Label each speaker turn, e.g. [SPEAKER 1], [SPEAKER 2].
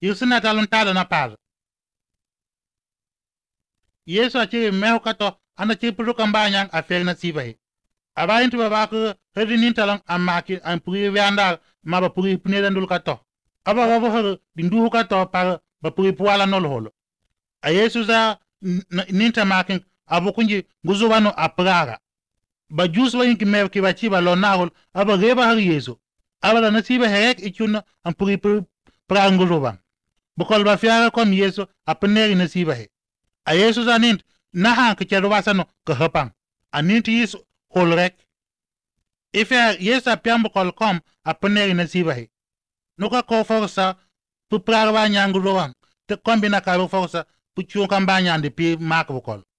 [SPEAKER 1] yusina talon tada na par Yesu achi meho kato ana chi puru kambanyang afel na sibai aba intu baba ko hedinin talon amaki an puri wianda ma ba puri pnedan kato aba baba ho dindu kato par ba puri puala nol holo a Yesu za ninta makin abu kunji guzubano apraga ba jus wa inki mew ki ba chi ba lo nahol aba reba har Yesu aba da nasiba hek ichuna an puri pranguruban bukol ba fiara kom Yesu apneri nasiba he a Yesu za nint naha ke chero ko hapang anint Yesu holrek ife Yesu apiam bukol kom apneri nasiba he nuka ko forsa pu prarwa nyanguruban te kombina ka forsa pu chun kambanya de pi mak bukol